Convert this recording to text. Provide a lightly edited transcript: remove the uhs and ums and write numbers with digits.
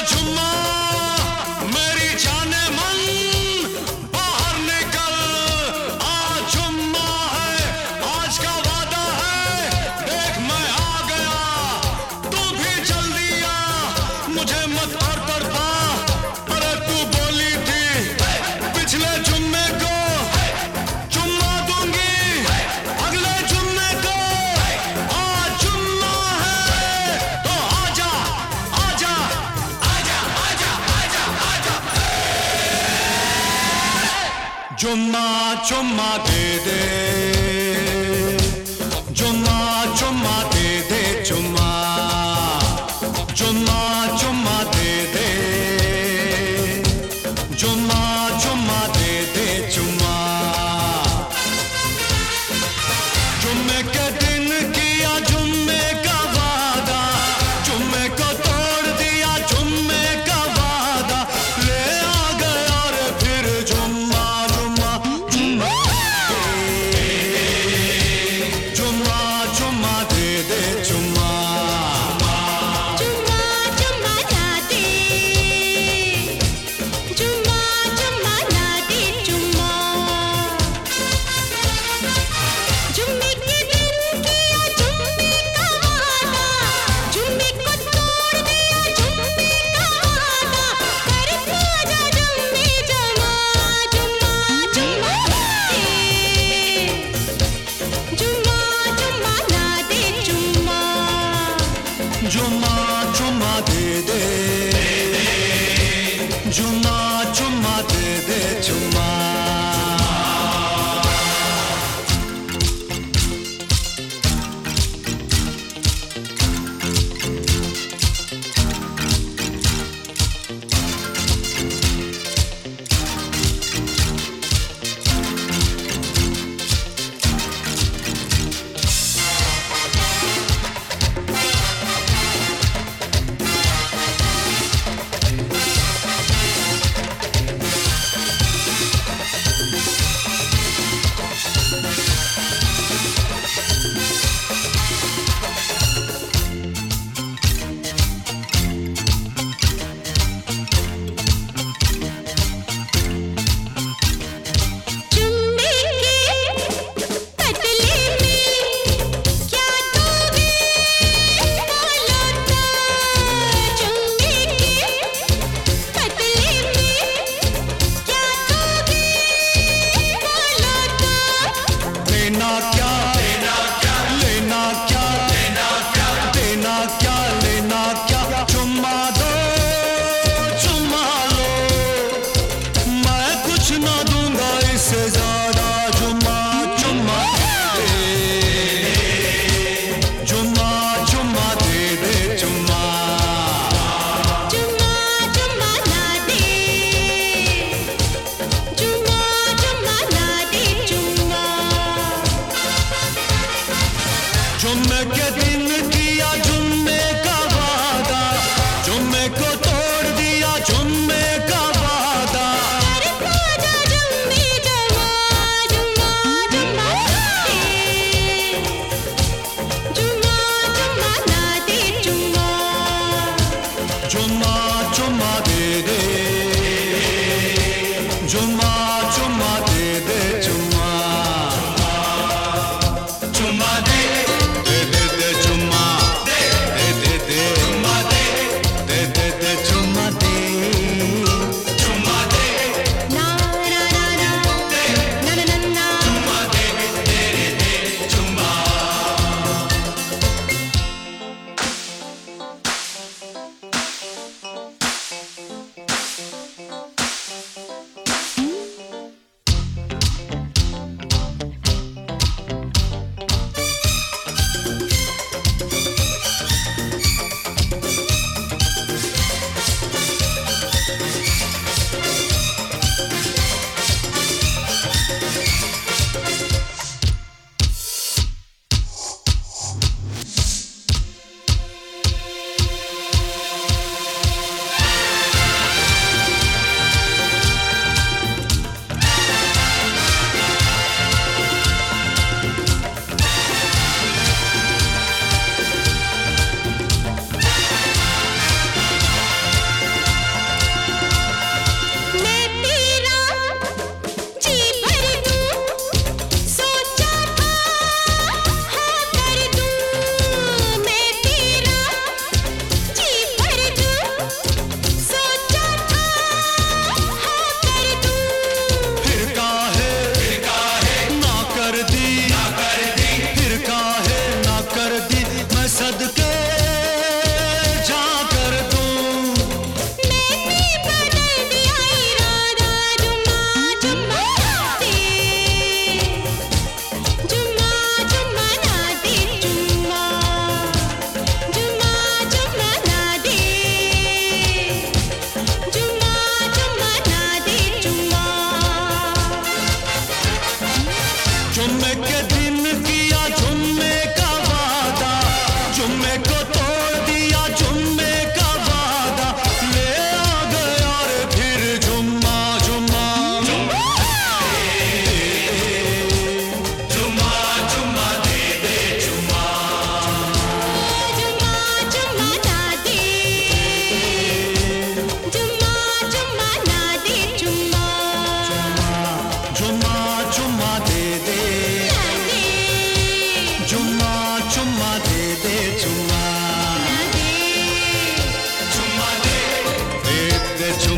जुम्मा मेरी जाने मन बाहर निकल। आज जुम्मा है, आज का वादा है, देख मैं आ गया, तू भी जल्दी आ, मुझे मत और तड़पा। अरे तू बोली थी पिछले जुम्मे को जुम्मा दूंगी, अगले जुम्मे को। आज जुम्मा है तो आजा आजा आजा आजा आजा आजा। जुम्मा जुम्मा दे दे, जुम्मा जुम्मा दे दे, जुम्मा जुम्मा जुम्मा दे दे, जुम्मा जुम्मा दे दे, जुम्मा। जुम्मे के दिन किया जुम्मे का वादा, जुम्मे को तोड़ दिया जुम्मे का वादा, ले आ गया रे फिर जुम्मा जुम्मा जुम्मा। जुम्मा जुम्मा दे दे, जुम्मा जुम्मा जुम्मा ला दे, जुम्मा जुम्मा ला दे, जुम्मा। जुम्मे के दिन किया जुम्मे का वादा, जुम्मे को तोड़ दिया जुम्मे का वादा, कर पूजा जुम्मे जमा, जुम्मा जुम्मा दे, जुम्मा जुम्मा ला दे, जुम्मा। जुम्मा जुम्मा दे दे, जुम्मा जुम्मा दे दे, जुम्मा। जुम्मे के पतले में क्या दोगे बोलो तो, जुम्मे के पतले में क्या दोगे बोलो तो। लेना क्या लेना क्या, लेना क्या लेना क्या, देना क्या लेना क्या। जुम्मा दो जुम्मा लो, मैं कुछ ना दूंगा इससे ज्यादा। जुम्मा जुम्मा दे, जुम्मा जुम्मा दे दे, जुम्मा जुम्मा जुम्मा ला दे, जुम्मा जुम्मा ला दे, जुम्मा। जुम्मे के दिन किया जुम्मे का वादा, जुम्मे को तोड़ दिया जुम्मे का वादा, कर पूजा जुम्मे जमा, जुम्मा जुम्मा दे, जुम्मा जुम्मा ला दे, जुम्मा। जुम्मा जुम्मा दे दे, जुम्मा जुम्मा दे दे, जुम्मा जुम्मा दे दे दे दे, जुम्मा दे दे दे, जुम्मा दे दे दे दे, जुम्मा दे जुम्मा दे ना ना ना ना ना ना ना, जुम्मा दे तेरे दे, जुम्मा। से